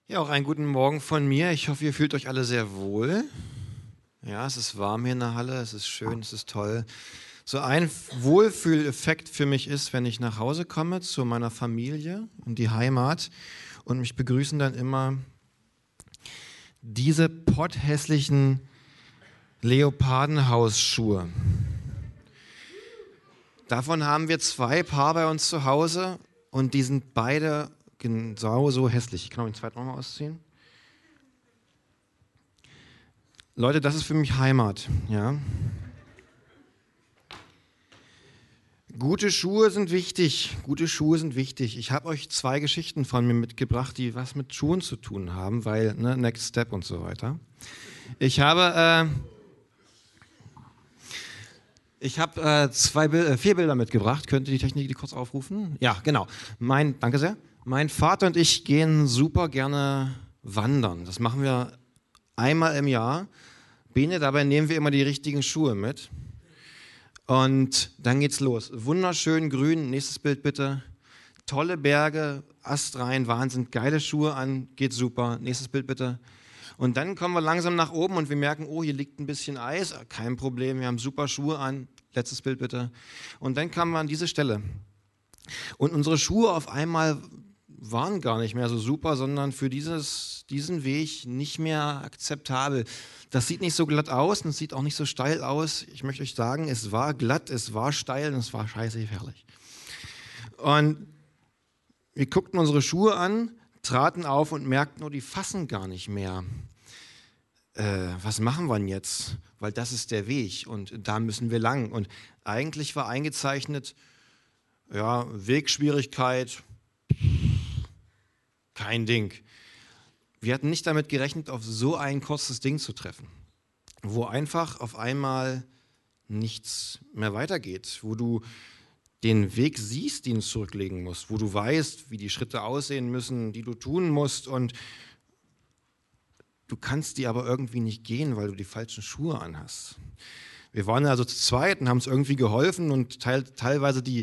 Ja, auch einen guten Morgen von mir. Ich hoffe, ihr fühlt euch alle sehr wohl. Ja, es ist warm hier in der Halle, es ist schön, es ist toll. So ein Wohlfühleffekt für mich ist, wenn ich nach Hause komme zu meiner Familie in die Heimat und mich begrüßen dann immer diese potthässlichen Leopardenhausschuhe. Davon haben wir 2 Paar bei uns zu Hause und die sind beide genau so hässlich. Ich kann auch den zweiten nochmal ausziehen. Leute, das ist für mich Heimat, ja. Gute Schuhe sind wichtig. Gute Schuhe sind wichtig. Ich habe euch 2 Geschichten von mir mitgebracht, die was mit Schuhen zu tun haben, weil Next Step und so weiter. Ich habe 4 Bilder mitgebracht. Könnt ihr die Technik die kurz aufrufen? Ja, genau. Danke sehr. Mein Vater und ich gehen super gerne wandern. Das machen wir einmal im Jahr. Bene, dabei nehmen wir immer die richtigen Schuhe mit. Und dann geht's los. Wunderschön grün. Nächstes Bild bitte. Tolle Berge, astrein, Wahnsinn, geile Schuhe an, geht super. Nächstes Bild bitte. Und dann kommen wir langsam nach oben und wir merken, oh, hier liegt ein bisschen Eis. Kein Problem, wir haben super Schuhe an. Letztes Bild bitte. Und dann kamen wir an diese Stelle. Und unsere Schuhe auf einmal waren gar nicht mehr so super, sondern für diesen Weg nicht mehr akzeptabel. Das sieht nicht so glatt aus und es sieht auch nicht so steil aus. Ich möchte euch sagen, es war glatt, es war steil und es war scheiße gefährlich. Und wir guckten unsere Schuhe an, traten auf und merkten, oh, die fassen gar nicht mehr. Was machen wir denn jetzt? Weil das ist der Weg und da müssen wir lang. Und eigentlich war eingezeichnet, ja, Wegschwierigkeit, kein Ding. Wir hatten nicht damit gerechnet, auf so ein kurzes Ding zu treffen, wo einfach auf einmal nichts mehr weitergeht, wo du den Weg siehst, den du zurücklegen musst, wo du weißt, wie die Schritte aussehen müssen, die du tun musst und du kannst die aber irgendwie nicht gehen, weil du die falschen Schuhe anhast. Wir waren also zu zweit und haben uns irgendwie geholfen und teilweise die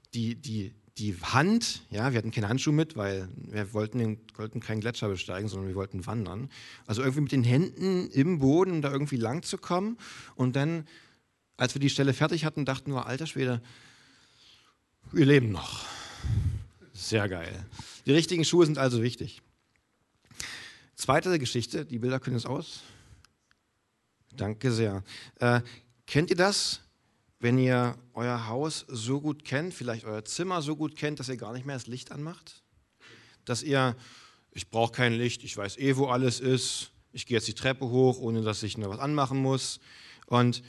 Hand, ja, wir hatten keine Handschuhe mit, weil wir wollten keinen Gletscher besteigen, sondern wir wollten wandern. Also irgendwie mit den Händen im Boden, um da irgendwie lang zu kommen. Und dann, als wir die Stelle fertig hatten, dachten wir, alter Schwede, wir leben noch. Sehr geil. Die richtigen Schuhe sind also wichtig. Zweite Geschichte, die Bilder können jetzt aus. Danke sehr. Kennt ihr das? Wenn ihr euer Haus so gut kennt, vielleicht euer Zimmer so gut kennt, dass ihr gar nicht mehr das Licht anmacht? Dass ihr, ich brauche kein Licht, ich weiß wo alles ist, ich gehe jetzt die Treppe hoch, ohne dass ich noch was anmachen muss. Und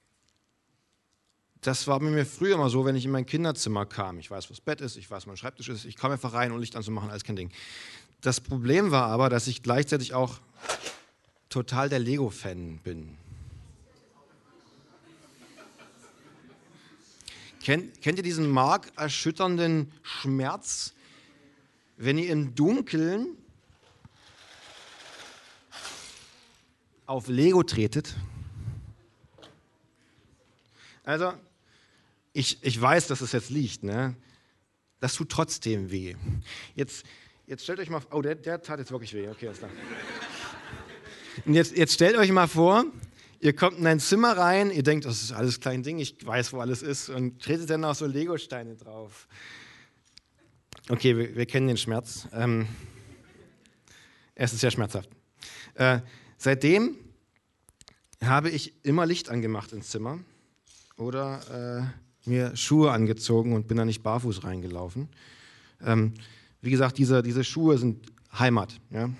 das war bei mir früher immer so, wenn ich in mein Kinderzimmer kam. Ich weiß, wo das Bett ist, ich weiß, wo mein Schreibtisch ist, ich kam einfach rein, um Licht anzumachen, alles kein Ding. Das Problem war aber, dass ich gleichzeitig auch total der Lego-Fan bin. Kennt ihr diesen markerschütternden Schmerz, wenn ihr im Dunkeln auf Lego tretet? Also, ich weiß, dass es jetzt liegt, ne? Das tut trotzdem weh. Jetzt stellt euch mal, oh, der tat jetzt wirklich weh, okay, alles klar. Und jetzt stellt euch mal vor, ihr kommt in ein Zimmer rein, ihr denkt, das ist alles klein Ding, ich weiß, wo alles ist und tretet dann auch so Lego-Steine drauf. Okay, wir kennen den Schmerz. Es ist sehr schmerzhaft. Seitdem habe ich immer Licht angemacht ins Zimmer oder mir Schuhe angezogen und bin da nicht barfuß reingelaufen. Wie gesagt, diese Schuhe sind Heimat. Ja?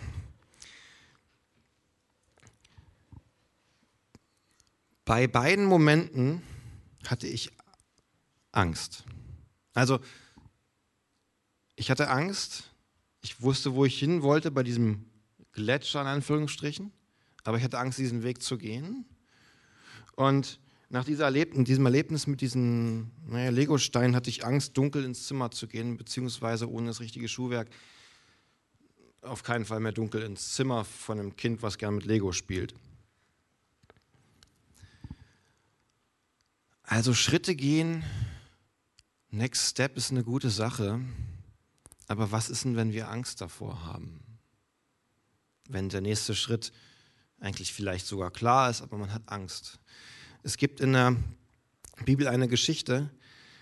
Bei beiden Momenten hatte ich Angst. Also, ich hatte Angst, ich wusste, wo ich hin wollte, bei diesem Gletscher in Anführungsstrichen, aber ich hatte Angst, diesen Weg zu gehen. Und nach diesem Erlebnis mit diesen Legosteinen hatte ich Angst, dunkel ins Zimmer zu gehen, beziehungsweise ohne das richtige Schuhwerk auf keinen Fall mehr dunkel ins Zimmer von einem Kind, was gern mit Lego spielt. Also Schritte gehen, Next Step ist eine gute Sache, aber was ist denn, wenn wir Angst davor haben? wenn der nächste Schritt eigentlich vielleicht sogar klar ist, aber man hat Angst. Es gibt in der Bibel eine Geschichte,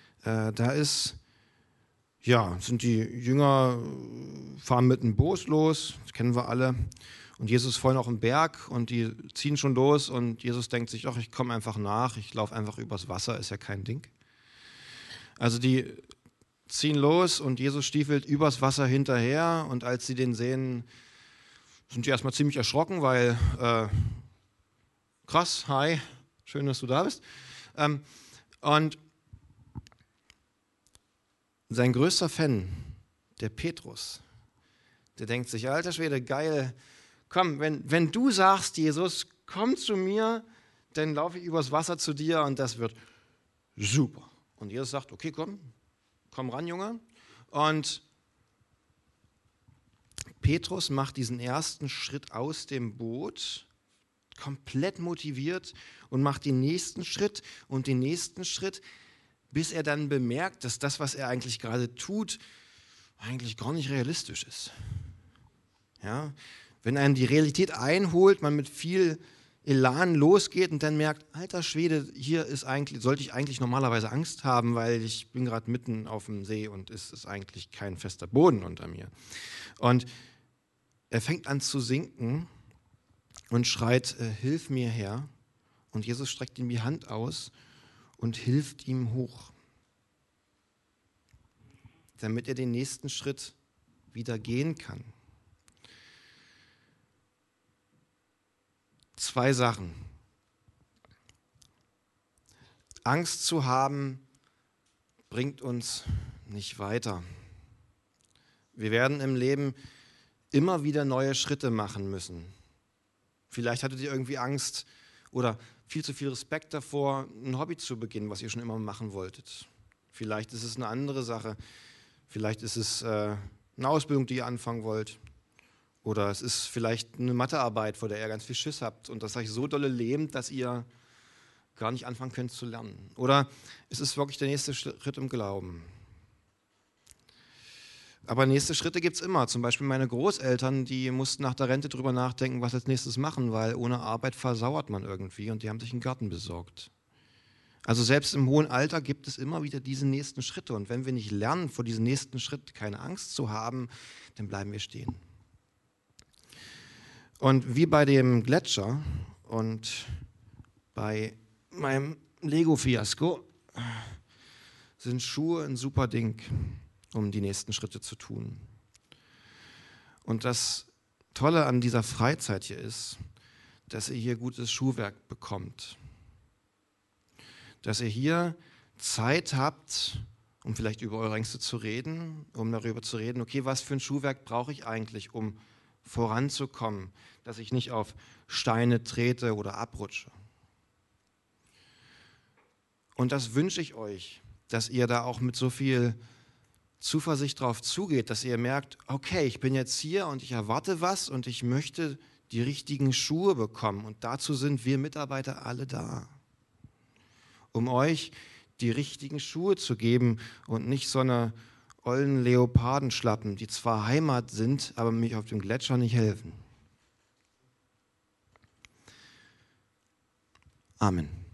sind die Jünger, fahren mit einem Boot los, das kennen wir alle, und Jesus ist vorhin auf dem Berg und die ziehen schon los und Jesus denkt sich, ach, ich komme einfach nach, ich laufe einfach übers Wasser, ist ja kein Ding. Also die ziehen los und Jesus stiefelt übers Wasser hinterher und als sie den sehen, sind die erstmal ziemlich erschrocken, weil krass, hi, schön, dass du da bist. Und sein größter Fan, der Petrus, der denkt sich, alter Schwede, geil, komm, wenn du sagst, Jesus, komm zu mir, dann laufe ich übers Wasser zu dir und das wird super. Und Jesus sagt, okay, komm ran, Junge. Und Petrus macht diesen ersten Schritt aus dem Boot, komplett motiviert und macht den nächsten Schritt und den nächsten Schritt, bis er dann bemerkt, dass das, was er eigentlich gerade tut, eigentlich gar nicht realistisch ist. Ja? Wenn einen die Realität einholt, man mit viel Elan losgeht und dann merkt, alter Schwede, sollte ich eigentlich normalerweise Angst haben, weil ich bin gerade mitten auf dem See und es ist eigentlich kein fester Boden unter mir. Und er fängt an zu sinken und schreit, hilf mir Herr. Und Jesus streckt ihm die Hand aus und hilft ihm hoch, damit er den nächsten Schritt wieder gehen kann. 2 Sachen. Angst zu haben, bringt uns nicht weiter. Wir werden im Leben immer wieder neue Schritte machen müssen. Vielleicht hattet ihr irgendwie Angst oder viel zu viel Respekt davor, ein Hobby zu beginnen, was ihr schon immer machen wolltet. Vielleicht ist es eine andere Sache. Vielleicht ist es eine Ausbildung, die ihr anfangen wollt. Oder es ist vielleicht eine Mathearbeit, vor der ihr ganz viel Schiss habt und das euch so dolle lähmt, dass ihr gar nicht anfangen könnt zu lernen. Oder es ist wirklich der nächste Schritt im Glauben. Aber nächste Schritte gibt es immer. Zum Beispiel meine Großeltern, die mussten nach der Rente drüber nachdenken, was als nächstes machen, weil ohne Arbeit versauert man irgendwie und die haben sich einen Garten besorgt. Also selbst im hohen Alter gibt es immer wieder diese nächsten Schritte und wenn wir nicht lernen, vor diesem nächsten Schritt keine Angst zu haben, dann bleiben wir stehen. Und wie bei dem Gletscher und bei meinem Lego-Fiasko sind Schuhe ein super Ding, um die nächsten Schritte zu tun. Und das Tolle an dieser Freizeit hier ist, dass ihr hier gutes Schuhwerk bekommt. Dass ihr hier Zeit habt, um vielleicht über eure Ängste zu reden, um darüber zu reden, okay, was für ein Schuhwerk brauche ich eigentlich, um voranzukommen, dass ich nicht auf Steine trete oder abrutsche. Und das wünsche ich euch, dass ihr da auch mit so viel Zuversicht drauf zugeht, dass ihr merkt, okay, ich bin jetzt hier und ich erwarte was und ich möchte die richtigen Schuhe bekommen. Und dazu sind wir Mitarbeiter alle da, um euch die richtigen Schuhe zu geben und nicht so eine ollen Leopardenschlappen, die zwar Heimat sind, aber mich auf dem Gletscher nicht helfen. Amen.